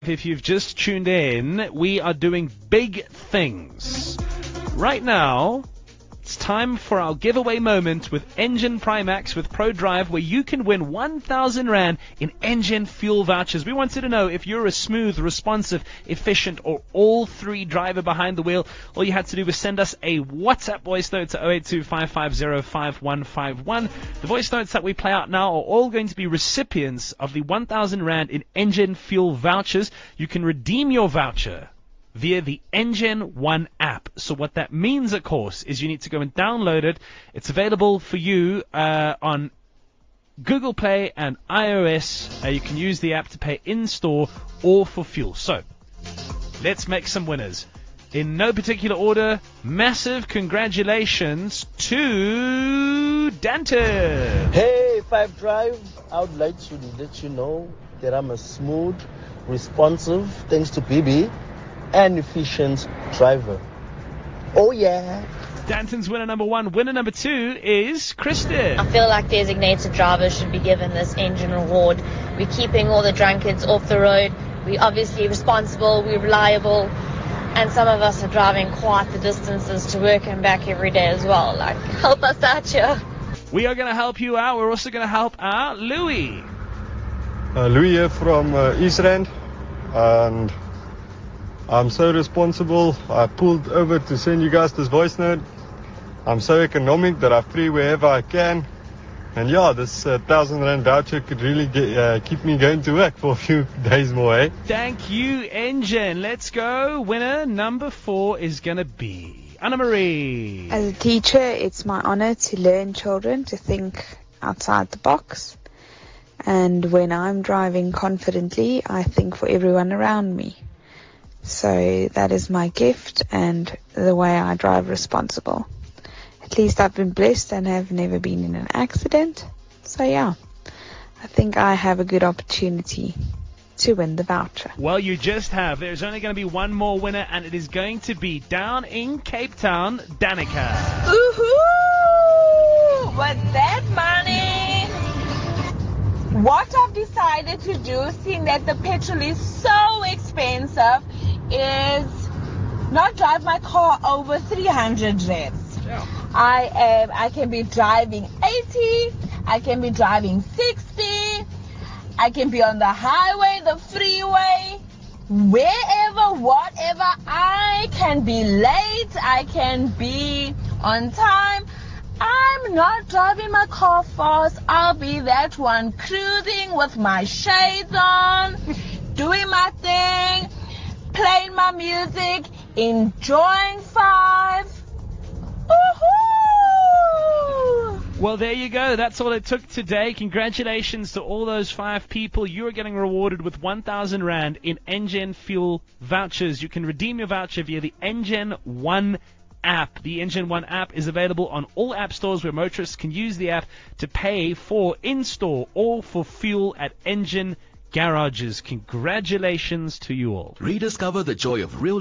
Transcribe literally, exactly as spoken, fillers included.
If you've just tuned in, we are doing big things. Right now, it's time for our giveaway moment with Engen Primax with ProDrive, where you can win one thousand rand in Engen fuel vouchers. We wanted to know if you're a smooth, responsive, efficient, or all three driver behind the wheel. All you had to do was send us a WhatsApp voice note to zero eight two, five five zero, five one five one. The voice notes that we play out now are all going to be recipients of the one thousand rand in Engen fuel vouchers. You can redeem your voucher via the Engen One app. So what that means, of course, is you need to go and download it. It's available for you uh, on Google Play and iOS. Uh, you can use the app to pay in-store or for fuel. So let's make some winners. In no particular order, massive congratulations to Danton. Hey, Five Drive. I would like to let you know that I'm a smooth, responsive, thanks to B B, and efficient driver. Oh yeah. Danton's winner number one. Winner number two is Kristen. I feel like designated drivers should be given this Engen reward. We're keeping all the drunkards off the road. We're obviously responsible, we're reliable, and some of us are driving quite the distances to work and back every day as well. Like, help us out here. We are going to help you out. We're also going to help out Louis. Uh, Louis here from uh, East Rand, and I'm so responsible. I pulled over to send you guys this voice note. I'm so economic that I free wherever I can. And yeah, this uh, thousand rand voucher could really get, uh, keep me going to work for a few days more, eh? Thank you, Engen. Let's go. Winner number four is going to be Anna Marie. As a teacher, it's my honor to learn children to think outside the box. And when I'm driving confidently, I think for everyone around me. So that is my gift and the way I drive responsible. At least I've been blessed and have never been in an accident. So yeah, I think I have a good opportunity to win the voucher. Well, you just have. There's only going to be one more winner, and it is going to be down in Cape Town, Danica. Woohoo! With that money, what I've decided to do, seeing that the petrol is so expensive, is not drive my car over three hundred revs. Yeah. I am. I can be driving eighty. I can be driving sixty. I can be on the highway, the freeway, wherever, whatever. I can be late. I can be on time. I'm not driving my car fast. I'll be that one cruising with my shades on, doing my thing, playing my music, enjoying five. Woohoo! Well, there you go. That's all it took today. Congratulations to all those five people. You are getting rewarded with one thousand rand in Engen fuel vouchers. You can redeem your voucher via the Engen One app. The Engen One app is available on all app stores where motorists can use the app to pay for in-store or for fuel at Engen garages. Congratulations to you all. Rediscover the joy of real